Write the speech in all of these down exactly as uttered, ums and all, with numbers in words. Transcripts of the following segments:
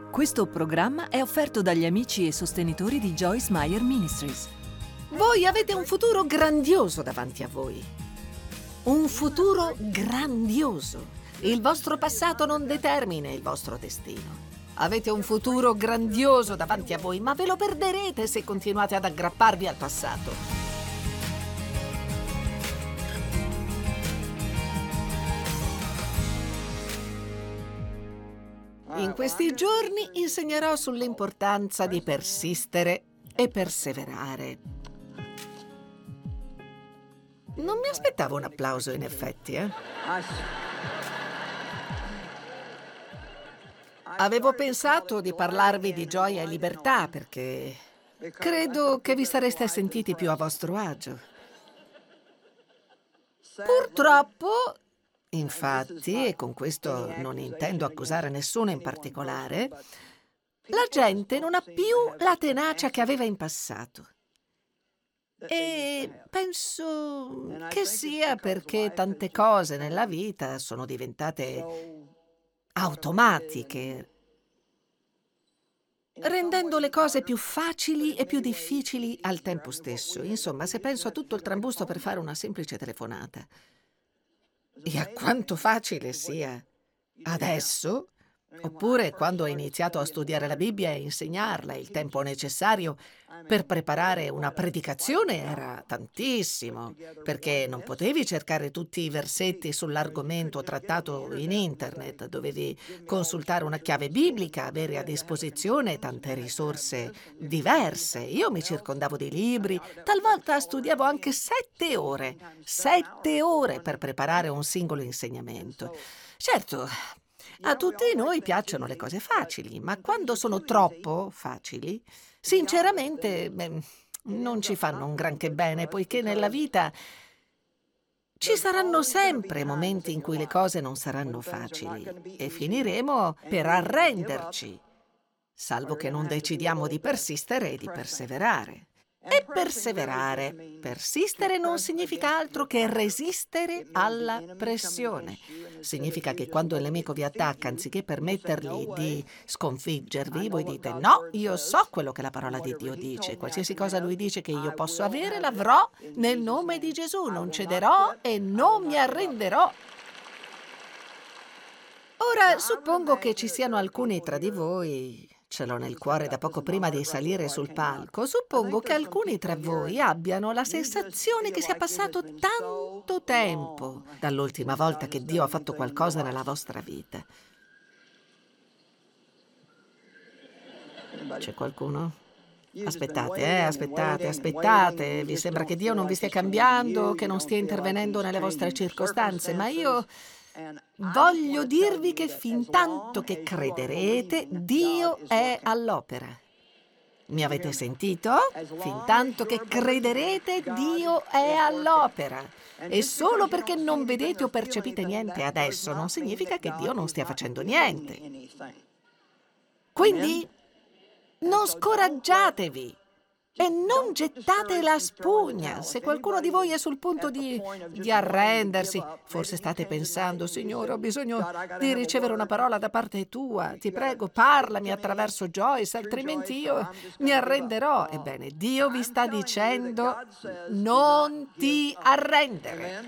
Questo programma è offerto dagli amici e sostenitori di Joyce Meyer Ministries. Voi avete un futuro grandioso davanti a voi. Un futuro grandioso. Il vostro passato non determina il vostro destino. Avete un futuro grandioso davanti a voi, ma ve lo perderete se continuate ad aggrapparvi al passato. In questi giorni insegnerò sull'importanza di persistere e perseverare. Non mi aspettavo un applauso, in effetti, eh? Avevo pensato di parlarvi di gioia e libertà perché credo che vi sareste sentiti più a vostro agio. Purtroppo, infatti, e con questo non intendo accusare nessuno in particolare, la gente non ha più la tenacia che aveva in passato. E penso che sia perché tante cose nella vita sono diventate automatiche, rendendo le cose più facili e più difficili al tempo stesso. Insomma, se penso a tutto il trambusto per fare una semplice telefonata e a quanto facile sia adesso, oppure quando ho iniziato a studiare la Bibbia e insegnarla, il tempo necessario per preparare una predicazione era tantissimo, perché non potevi cercare tutti i versetti sull'argomento trattato in internet, dovevi consultare una chiave biblica, avere a disposizione tante risorse diverse. Io mi circondavo di libri, talvolta studiavo anche sette ore, sette ore per preparare un singolo insegnamento. Certo, a tutti noi piacciono le cose facili, ma quando sono troppo facili, sinceramente, beh, non ci fanno un granché bene, poiché nella vita ci saranno sempre momenti in cui le cose non saranno facili e finiremo per arrenderci, salvo che non decidiamo di persistere e di perseverare. E perseverare, persistere non significa altro che resistere alla pressione. Significa che quando il nemico vi attacca, anziché permettergli di sconfiggervi, voi dite: no, io so quello che la parola di Dio dice. Qualsiasi cosa lui dice che io posso avere, l'avrò nel nome di Gesù. Non cederò e non mi arrenderò. Ora, suppongo che ci siano alcuni tra di voi, ce l'ho nel cuore da poco prima di salire sul palco, suppongo che alcuni tra voi abbiano la sensazione che sia passato tanto tempo dall'ultima volta che Dio ha fatto qualcosa nella vostra vita. C'è qualcuno? Aspettate, eh, aspettate, aspettate. Vi sembra che Dio non vi stia cambiando, che non stia intervenendo nelle vostre circostanze, ma io voglio dirvi che fintanto che crederete, Dio è all'opera. Mi avete sentito? Fintanto che crederete, Dio è all'opera. E solo perché non vedete o percepite niente adesso, non significa che Dio non stia facendo niente. Quindi non scoraggiatevi e non gettate la spugna. Se qualcuno di voi è sul punto di, di arrendersi, forse state pensando: Signore, ho bisogno di ricevere una parola da parte tua, ti prego, parlami attraverso Joyce, altrimenti io mi arrenderò. Ebbene, Dio vi sta dicendo: non ti arrendere.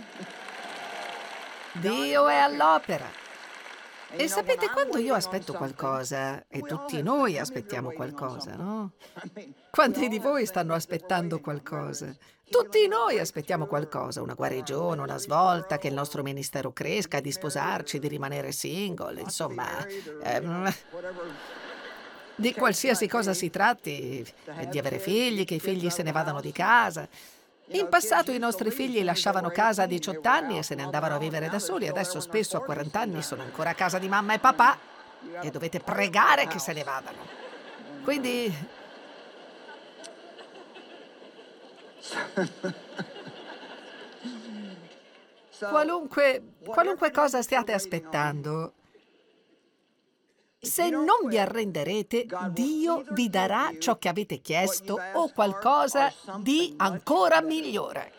Dio è all'opera. E sapete, quando io aspetto qualcosa, e tutti noi aspettiamo qualcosa, no? Quanti di voi stanno aspettando qualcosa? Tutti noi aspettiamo qualcosa, una guarigione, una svolta, che il nostro ministero cresca, di sposarci, di rimanere single, insomma, ehm, di qualsiasi cosa si tratti, di avere figli, che i figli se ne vadano di casa. In passato i nostri figli lasciavano casa a diciotto anni e se ne andavano a vivere da soli. Adesso spesso a quaranta anni sono ancora a casa di mamma e papà e dovete pregare che se ne vadano. Quindi qualunque, qualunque cosa stiate aspettando, se non vi arrenderete, Dio vi darà ciò che avete chiesto o qualcosa di ancora migliore.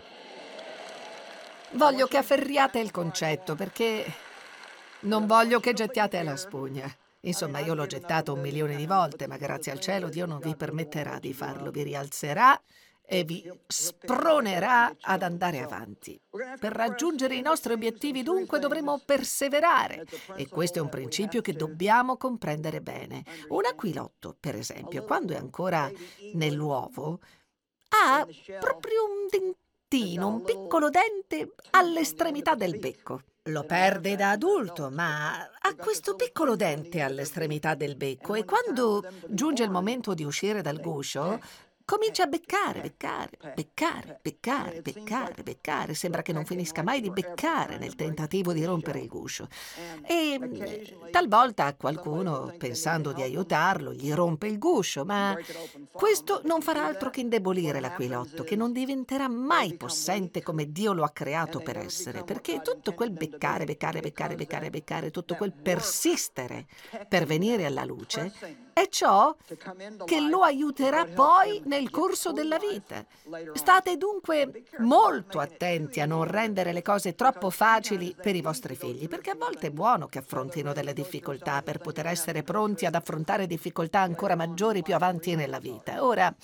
Voglio che afferriate il concetto, perché non voglio che gettiate la spugna. Insomma, io l'ho gettato un milione di volte, ma grazie al cielo Dio non vi permetterà di farlo, vi rialzerà e vi spronerà ad andare avanti. Per raggiungere i nostri obiettivi, dunque, dovremo perseverare e questo è un principio che dobbiamo comprendere bene. Un aquilotto, per esempio, quando è ancora nell'uovo, ha proprio un dentino, un piccolo dente all'estremità del becco. Lo perde da adulto, ma ha questo piccolo dente all'estremità del becco e quando giunge il momento di uscire dal guscio, comincia a beccare, beccare, beccare, beccare, beccare, beccare. Sembra che non finisca mai di beccare nel tentativo di rompere il guscio. E mm, talvolta qualcuno, pensando di aiutarlo, gli rompe il guscio, ma questo non farà altro che indebolire l'aquilotto, che non diventerà mai possente come Dio lo ha creato per essere, perché tutto quel beccare, beccare, beccare, beccare, beccare, tutto quel persistere per venire alla luce è ciò che lo aiuterà poi nel corso della vita. State dunque molto attenti a non rendere le cose troppo facili per i vostri figli, perché a volte è buono che affrontino delle difficoltà per poter essere pronti ad affrontare difficoltà ancora maggiori più avanti nella vita. Ora,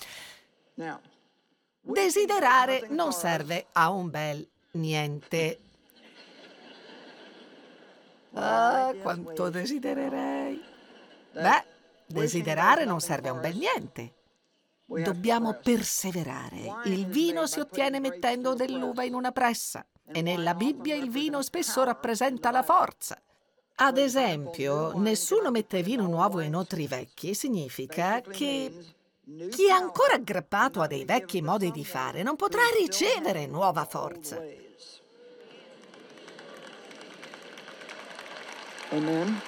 desiderare non serve a un bel niente. Ah, quanto desidererei. Beh, desiderare non serve a un bel niente. Dobbiamo perseverare. Il vino si ottiene mettendo dell'uva in una pressa e nella Bibbia il vino spesso rappresenta la forza. Ad esempio, nessuno mette vino nuovo in otri vecchi, significa che chi è ancora aggrappato a dei vecchi modi di fare non potrà ricevere nuova forza. Amen.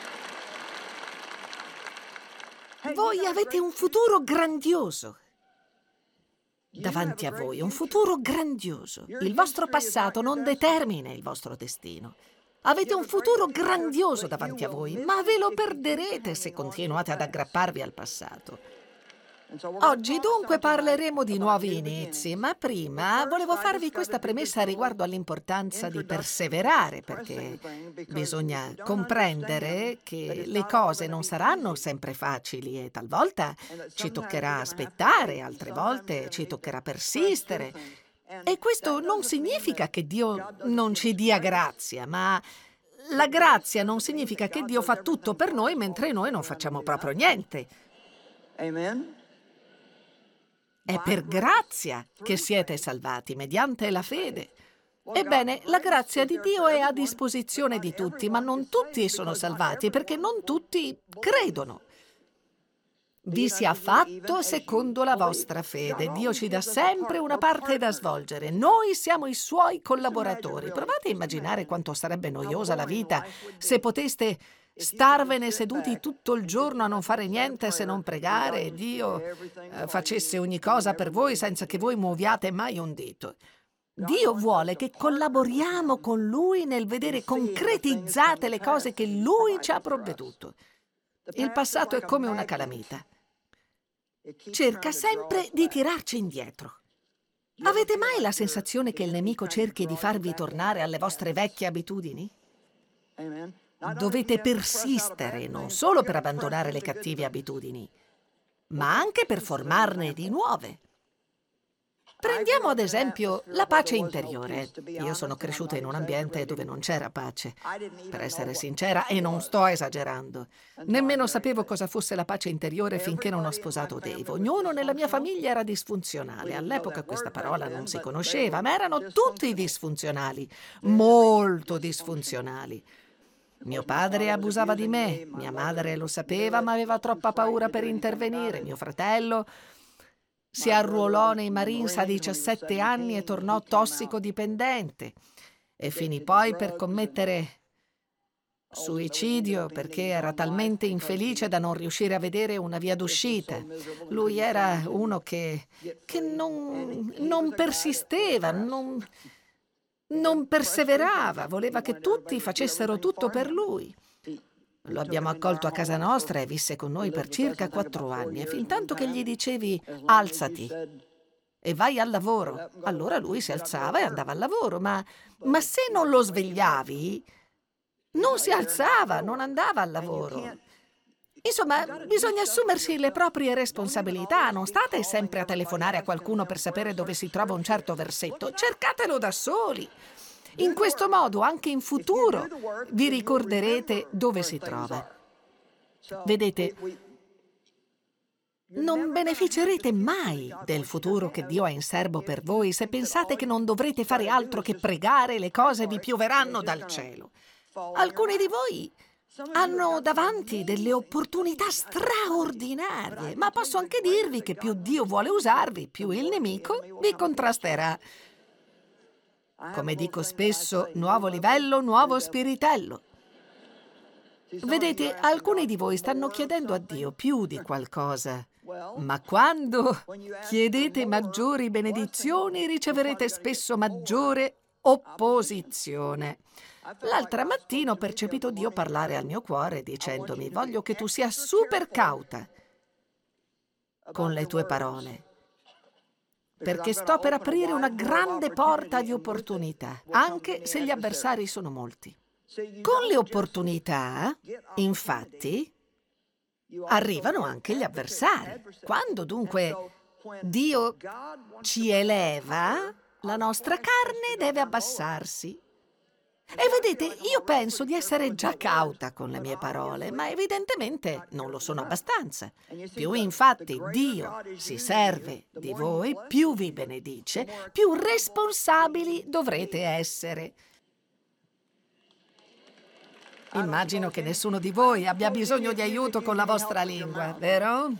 Voi avete un futuro grandioso davanti a voi, un futuro grandioso. Il vostro passato non determina il vostro destino. Avete un futuro grandioso davanti a voi, ma ve lo perderete se continuate ad aggrapparvi al passato. Oggi dunque parleremo di nuovi inizi, ma prima volevo farvi questa premessa riguardo all'importanza di perseverare, perché bisogna comprendere che le cose non saranno sempre facili e talvolta ci toccherà aspettare, altre volte ci toccherà persistere. E questo non significa che Dio non ci dia grazia, ma la grazia non significa che Dio fa tutto per noi mentre noi non facciamo proprio niente. Amen. È per grazia che siete salvati, mediante la fede. Ebbene, la grazia di Dio è a disposizione di tutti, ma non tutti sono salvati, perché non tutti credono. Vi sia fatto secondo la vostra fede. Dio ci dà sempre una parte da svolgere. Noi siamo i suoi collaboratori. Provate a immaginare quanto sarebbe noiosa la vita se poteste starvene seduti tutto il giorno a non fare niente se non pregare e Dio eh, facesse ogni cosa per voi senza che voi muoviate mai un dito. Dio vuole che collaboriamo con Lui nel vedere concretizzate le cose che Lui ci ha provveduto. Il passato è come una calamita. Cerca sempre di tirarci indietro. Avete mai la sensazione che il nemico cerchi di farvi tornare alle vostre vecchie abitudini? Amen. Dovete persistere non solo per abbandonare le cattive abitudini, ma anche per formarne di nuove. Prendiamo ad esempio la pace interiore. Io sono cresciuta in un ambiente dove non c'era pace, per essere sincera, e non sto esagerando. Nemmeno sapevo cosa fosse la pace interiore finché non ho sposato Dave. Ognuno nella mia famiglia era disfunzionale. All'epoca questa parola non si conosceva, ma erano tutti disfunzionali, molto disfunzionali. Mio padre abusava di me, mia madre lo sapeva ma aveva troppa paura per intervenire, mio fratello si arruolò nei Marines a diciassette anni e tornò tossicodipendente e finì poi per commettere suicidio perché era talmente infelice da non riuscire a vedere una via d'uscita. Lui era uno che, che non, non persisteva, non... Non perseverava, voleva che tutti facessero tutto per lui. Lo abbiamo accolto a casa nostra e visse con noi per circa quattro anni e fintanto che gli dicevi alzati e vai al lavoro, allora lui si alzava e andava al lavoro, ma, ma se non lo svegliavi, non si alzava, non andava al lavoro. Insomma, bisogna assumersi le proprie responsabilità. Non state sempre a telefonare a qualcuno per sapere dove si trova un certo versetto. Cercatelo da soli. In questo modo, anche in futuro, vi ricorderete dove si trova. Vedete, non beneficerete mai del futuro che Dio ha in serbo per voi se pensate che non dovrete fare altro che pregare e le cose vi pioveranno dal cielo. Alcuni di voi hanno davanti delle opportunità straordinarie, ma posso anche dirvi che più Dio vuole usarvi, più il nemico vi contrasterà. Come dico spesso, nuovo livello, nuovo spiritello. Vedete, alcuni di voi stanno chiedendo a Dio più di qualcosa, ma quando chiedete maggiori benedizioni riceverete spesso maggiore opposizione. L'altra mattina ho percepito Dio parlare al mio cuore dicendomi: voglio che tu sia super cauta con le tue parole, perché sto per aprire una grande porta di opportunità, anche se gli avversari sono molti. Con le opportunità, infatti, arrivano anche gli avversari. Quando dunque Dio ci eleva, la nostra carne deve abbassarsi. E vedete, io penso di essere già cauta con le mie parole, ma evidentemente non lo sono abbastanza. Più infatti Dio si serve di voi, più vi benedice, più responsabili dovrete essere. Immagino che nessuno di voi abbia bisogno di aiuto con la vostra lingua, vero?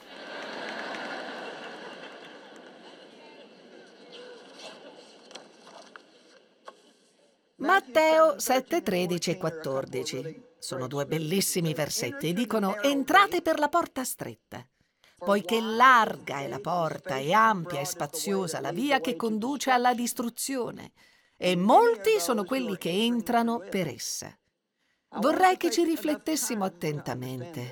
Matteo sette, tredici e quattordici. Sono due bellissimi versetti. Dicono: entrate per la porta stretta, poiché larga è la porta e ampia e spaziosa la via che conduce alla distruzione, e molti sono quelli che entrano per essa. Vorrei che ci riflettessimo attentamente.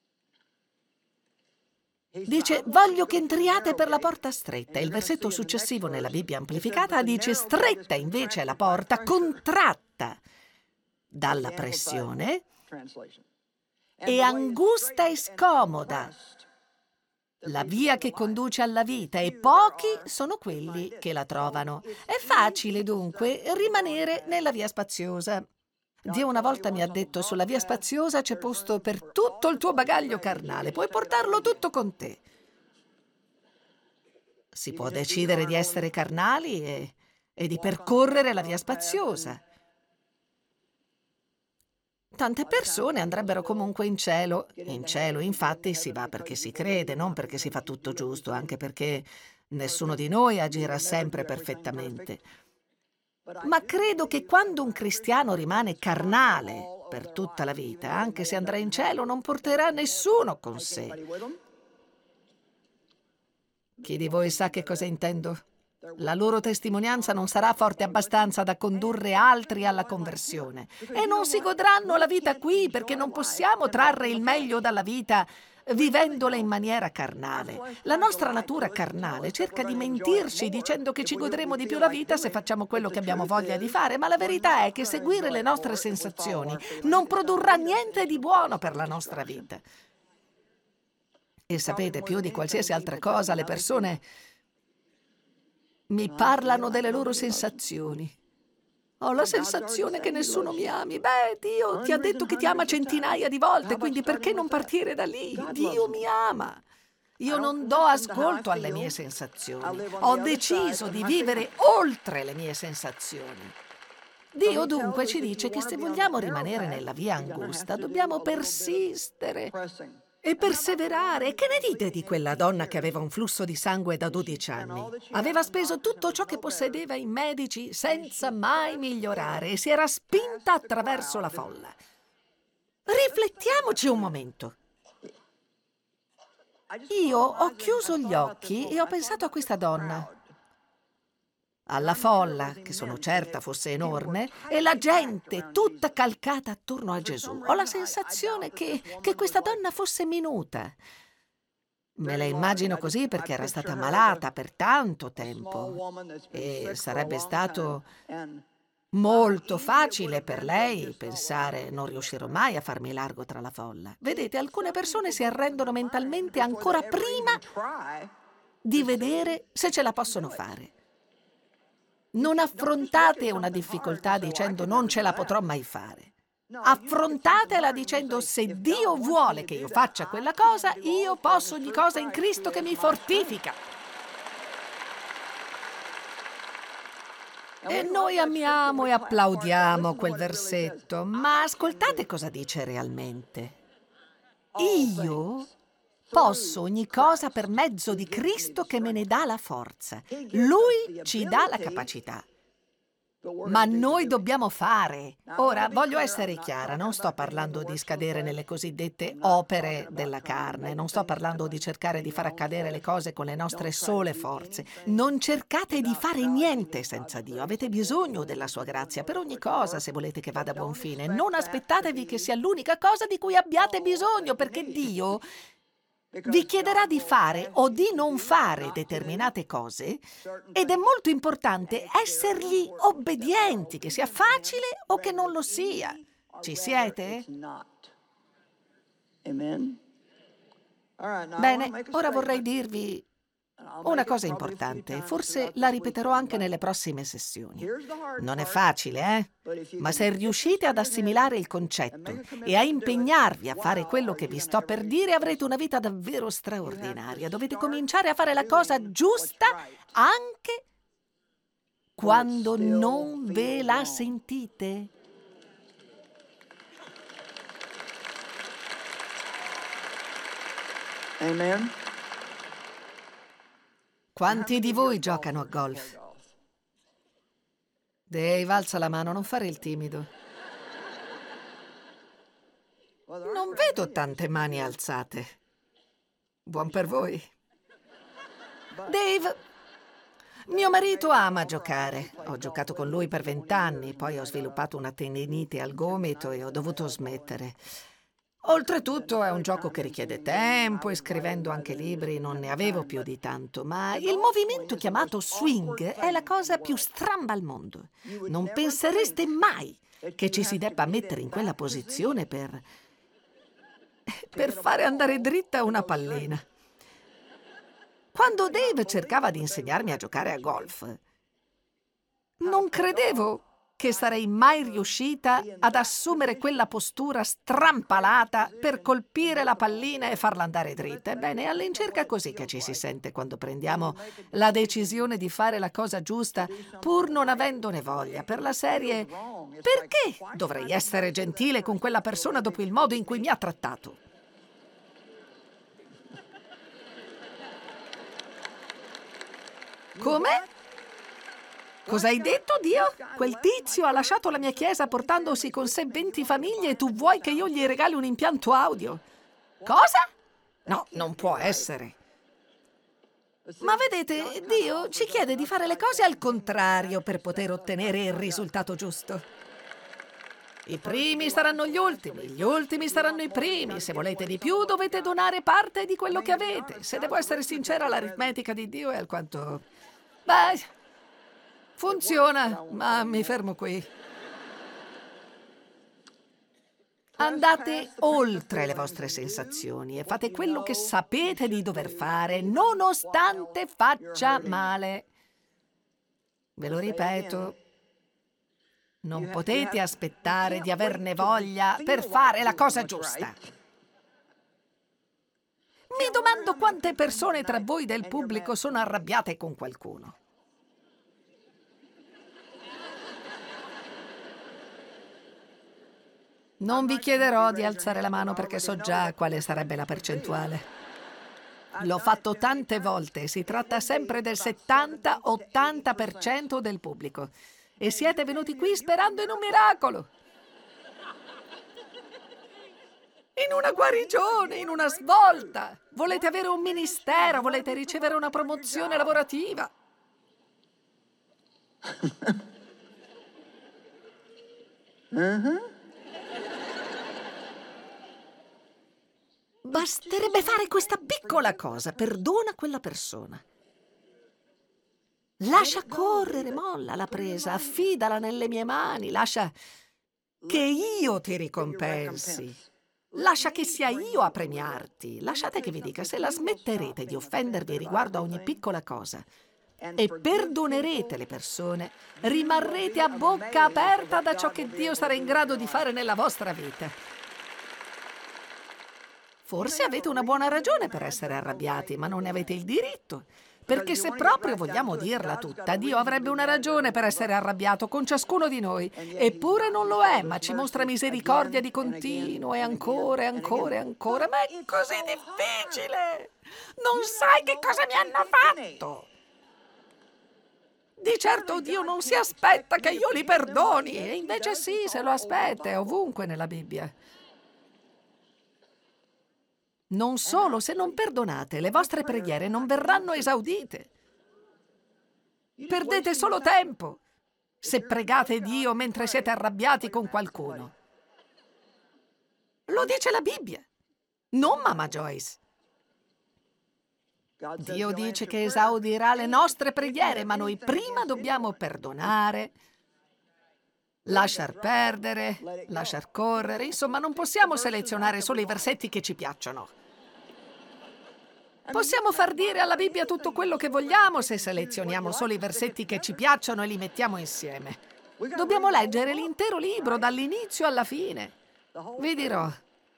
Dice: voglio che entriate per la porta stretta. Il versetto successivo nella Bibbia amplificata dice: stretta invece è la porta, contratta dalla pressione, e angusta e scomoda la via che conduce alla vita, e pochi sono quelli che la trovano. È facile dunque rimanere nella via spaziosa. Dio una volta mi ha detto: sulla via spaziosa c'è posto per tutto il tuo bagaglio carnale, puoi portarlo tutto con te. Si può decidere di essere carnali e, e di percorrere la via spaziosa. Tante persone andrebbero comunque in cielo. In cielo, infatti, si va perché si crede, non perché si fa tutto giusto, anche perché nessuno di noi agirà sempre perfettamente. Ma credo che quando un cristiano rimane carnale per tutta la vita, anche se andrà in cielo, non porterà nessuno con sé. Chi di voi sa che cosa intendo? La loro testimonianza non sarà forte abbastanza da condurre altri alla conversione, e non si godranno la vita qui perché non possiamo trarre il meglio dalla vita vivendola in maniera carnale. La nostra natura carnale cerca di mentirci dicendo che ci godremo di più la vita se facciamo quello che abbiamo voglia di fare, ma la verità è che seguire le nostre sensazioni non produrrà niente di buono per la nostra vita. E sapete, più di qualsiasi altra cosa, le persone mi parlano delle loro sensazioni. Ho la sensazione che nessuno mi ami. Beh, Dio ti ha detto che ti ama centinaia di volte, quindi perché non partire da lì? Dio mi ama. Io non do ascolto alle mie sensazioni. Ho deciso di vivere oltre le mie sensazioni. Dio dunque ci dice che se vogliamo rimanere nella via angusta, dobbiamo persistere e perseverare. E che ne dite di quella donna che aveva un flusso di sangue da dodici anni? Aveva speso tutto ciò che possedeva in medici senza mai migliorare e si era spinta attraverso la folla. Riflettiamoci un momento. Io ho chiuso gli occhi e ho pensato a questa donna, alla folla, che sono certa fosse enorme, e la gente tutta calcata attorno a Gesù. Ho la sensazione che, che questa donna fosse minuta. Me la immagino così perché era stata malata per tanto tempo e sarebbe stato Molto facile per lei pensare non riuscirò mai a farmi largo tra la folla. Vedete, alcune persone si arrendono mentalmente ancora prima di vedere se ce la possono fare. Non affrontate una difficoltà dicendo non ce la potrò mai fare. Affrontatela dicendo se Dio vuole che io faccia quella cosa, io posso ogni cosa in Cristo che mi fortifica. E noi amiamo e applaudiamo quel versetto, ma ascoltate cosa dice realmente. Io posso ogni cosa per mezzo di Cristo che me ne dà la forza. Lui ci dà la capacità. Ma noi dobbiamo fare. Ora, voglio essere chiara, non sto parlando di scadere nelle cosiddette opere della carne, non sto parlando di cercare di far accadere le cose con le nostre sole forze. Non cercate di fare niente senza Dio, avete bisogno della sua grazia per ogni cosa se volete che vada a buon fine. Non aspettatevi che sia l'unica cosa di cui abbiate bisogno, perché Dio vi chiederà di fare o di non fare determinate cose ed è molto importante essergli obbedienti, che sia facile o che non lo sia. Ci siete? Bene, ora vorrei dirvi una cosa importante, forse la ripeterò anche nelle prossime sessioni. Non è facile, eh? Ma se riuscite ad assimilare il concetto e a impegnarvi a fare quello che vi sto per dire, avrete una vita davvero straordinaria. Dovete cominciare a fare la cosa giusta anche quando non ve la sentite. Amen. Quanti di voi giocano a golf? Dave, alza la mano, non fare il timido. Non vedo tante mani alzate. Buon per voi. Dave, mio marito ama giocare. Ho giocato con lui per vent'anni, poi ho sviluppato una tendinite al gomito e ho dovuto smettere. Oltretutto è un gioco che richiede tempo e scrivendo anche libri non ne avevo più di tanto, ma il movimento chiamato swing è la cosa più stramba al mondo. Non pensereste mai che ci si debba mettere in quella posizione per... per fare andare dritta una pallina. Quando Dave cercava di insegnarmi a giocare a golf, non credevo che sarei mai riuscita ad assumere quella postura strampalata per colpire la pallina e farla andare dritta. Ebbene, è all'incirca così che ci si sente quando prendiamo la decisione di fare la cosa giusta pur non avendone voglia, per la serie «Perché dovrei essere gentile con quella persona dopo il modo in cui mi ha trattato?» Come? Cosa hai detto, Dio? Quel tizio ha lasciato la mia chiesa portandosi con sé venti famiglie e tu vuoi che io gli regali un impianto audio? Cosa? No, non può essere. Ma vedete, Dio ci chiede di fare le cose al contrario per poter ottenere il risultato giusto. I primi saranno gli ultimi, gli ultimi saranno i primi. Se volete di più, dovete donare parte di quello che avete. Se devo essere sincera, l'aritmetica di Dio è alquanto... Beh... funziona, ma mi fermo qui. Andate oltre le vostre sensazioni e fate quello che sapete di dover fare, nonostante faccia male. Ve lo ripeto, non potete aspettare di averne voglia per fare la cosa giusta. Mi domando quante persone tra voi del pubblico sono arrabbiate con qualcuno. Non vi chiederò di alzare la mano perché so già quale sarebbe la percentuale. L'ho fatto tante volte, si tratta sempre del settanta ottanta per cento del pubblico. E siete venuti qui sperando in un miracolo. In una guarigione, in una svolta. Volete avere un ministero, volete ricevere una promozione lavorativa. Uh-huh. Basterebbe fare questa piccola cosa, perdona quella persona. Lascia correre, molla la presa, affidala nelle mie mani, lascia che io ti ricompensi. Lascia che sia io a premiarti. Lasciate che vi dica, se la smetterete di offendervi riguardo a ogni piccola cosa e perdonerete le persone, rimarrete a bocca aperta da ciò che Dio sarà in grado di fare nella vostra vita. Forse avete una buona ragione per essere arrabbiati, ma non ne avete il diritto. Perché se proprio vogliamo dirla tutta, Dio avrebbe una ragione per essere arrabbiato con ciascuno di noi. Eppure non lo è, ma ci mostra misericordia di continuo e ancora e ancora e ancora. Ma è così difficile! Non sai che cosa mi hanno fatto! Di certo Dio non si aspetta che io li perdoni, e invece sì, se lo aspetta, è ovunque nella Bibbia. Non solo, se non perdonate, le vostre preghiere non verranno esaudite. Perdete solo tempo se pregate Dio mentre siete arrabbiati con qualcuno. Lo dice la Bibbia, non Mamma Joyce. Dio dice che esaudirà le nostre preghiere, ma noi prima dobbiamo perdonare, lasciar perdere, lasciar correre. Insomma, non possiamo selezionare solo i versetti che ci piacciono. Possiamo far dire alla Bibbia tutto quello che vogliamo se selezioniamo solo i versetti che ci piacciono e li mettiamo insieme. Dobbiamo leggere l'intero libro dall'inizio alla fine. Vi dirò.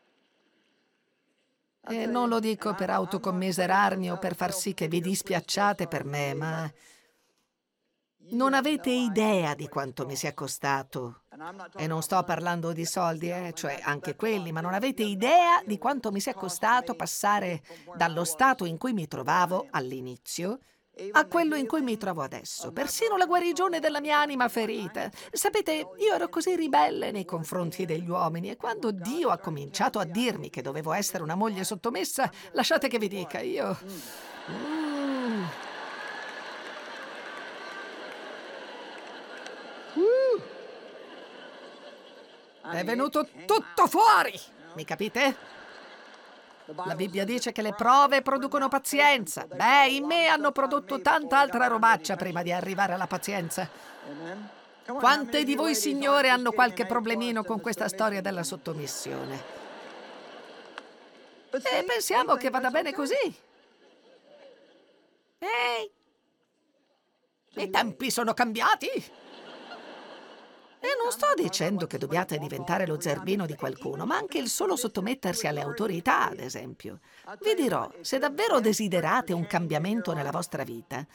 E non lo dico per autocommiserarmi o per far sì che vi dispiacciate per me, ma non avete idea di quanto mi sia costato. E non sto parlando di soldi, eh, cioè anche quelli, ma non avete idea di quanto mi sia costato passare dallo stato in cui mi trovavo all'inizio a quello in cui mi trovo adesso, persino la guarigione della mia anima ferita. Sapete, io ero così ribelle nei confronti degli uomini e quando Dio ha cominciato a dirmi che dovevo essere una moglie sottomessa, lasciate che vi dica, io... Mm. È venuto tutto fuori, mi capite? La Bibbia dice che le prove producono pazienza. Beh, in me hanno prodotto tanta altra robaccia prima di arrivare alla pazienza. Quante di voi, Signore, hanno qualche problemino con questa storia della sottomissione? E pensiamo che vada bene così. Ehi, i tempi sono cambiati. E non sto dicendo che dobbiate diventare lo zerbino di qualcuno, ma anche il solo sottomettersi alle autorità, ad esempio. Vi dirò, se davvero desiderate un cambiamento nella vostra vita,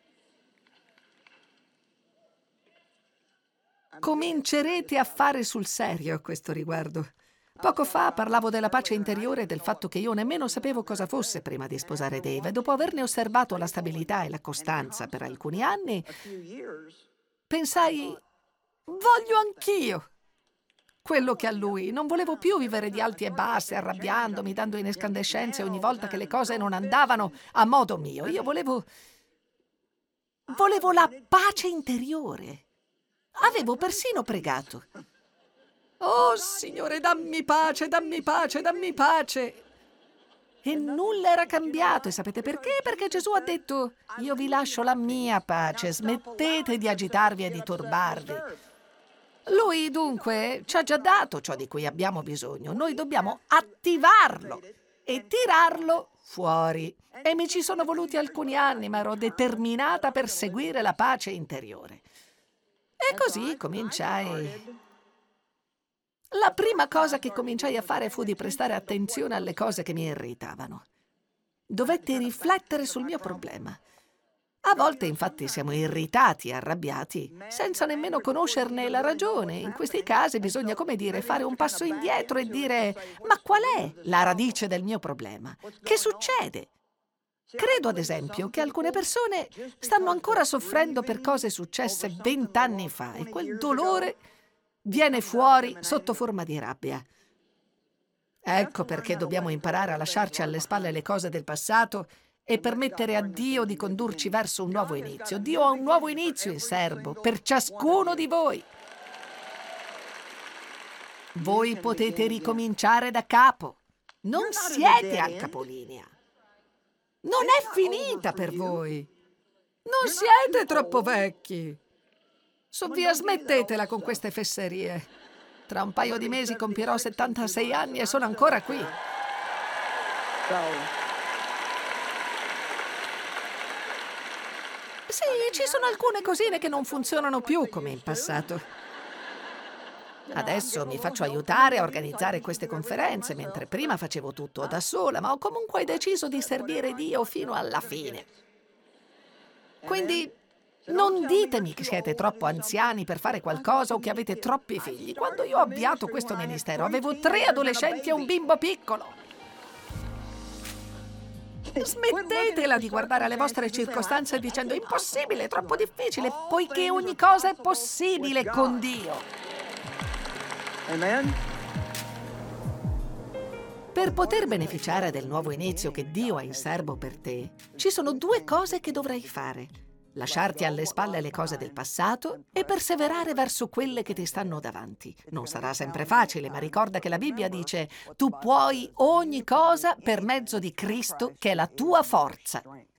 comincerete a fare sul serio a questo riguardo. Poco fa parlavo della pace interiore e del fatto che io nemmeno sapevo cosa fosse prima di sposare Dave. Dopo averne osservato la stabilità e la costanza per alcuni anni, pensai... Voglio anch'io quello che ha lui. Non volevo più vivere di alti e bassi, arrabbiandomi, dando in escandescenze ogni volta che le cose non andavano a modo mio. Io volevo... Volevo la pace interiore. Avevo persino pregato. Oh, Signore, dammi pace, dammi pace, dammi pace. E nulla era cambiato. E sapete perché? Perché Gesù ha detto, io vi lascio la mia pace, smettete di agitarvi e di turbarvi. Lui dunque ci ha già dato ciò di cui abbiamo bisogno. Noi dobbiamo attivarlo e tirarlo fuori. E mi ci sono voluti alcuni anni, ma ero determinata per seguire la pace interiore. E così cominciai. La prima cosa che cominciai a fare fu di prestare attenzione alle cose che mi irritavano. Dovetti riflettere sul mio problema. A volte, infatti, siamo irritati e arrabbiati senza nemmeno conoscerne la ragione. In questi casi bisogna, come dire, fare un passo indietro e dire «Ma qual è la radice del mio problema? Che succede?» Credo, ad esempio, che alcune persone stanno ancora soffrendo per cose successe vent'anni fa e quel dolore viene fuori sotto forma di rabbia. Ecco perché dobbiamo imparare a lasciarci alle spalle le cose del passato e permettere a Dio di condurci verso un nuovo inizio. Dio ha un nuovo inizio in serbo per ciascuno di voi. Voi potete ricominciare da capo. Non siete al capolinea. Non è finita per voi. Non siete troppo vecchi. Su via, smettetela con queste fesserie. Tra un paio di mesi compierò settantasei anni e sono ancora qui. Sì, ci sono alcune cosine che non funzionano più come in passato. Adesso mi faccio aiutare a organizzare queste conferenze, mentre prima facevo tutto da sola, ma ho comunque deciso di servire Dio fino alla fine. Quindi non ditemi che siete troppo anziani per fare qualcosa o che avete troppi figli. Quando io ho avviato questo ministero avevo tre adolescenti e un bimbo piccolo. Smettetela di guardare alle vostre circostanze dicendo impossibile, è troppo difficile, poiché ogni cosa è possibile con Dio. Amen. Per poter beneficiare del nuovo inizio che Dio ha in serbo per te, ci sono due cose che dovrai fare: lasciarti alle spalle le cose del passato e perseverare verso quelle che ti stanno davanti. Non sarà sempre facile, ma ricorda che la Bibbia dice: tu puoi ogni cosa per mezzo di Cristo, che è la tua forza.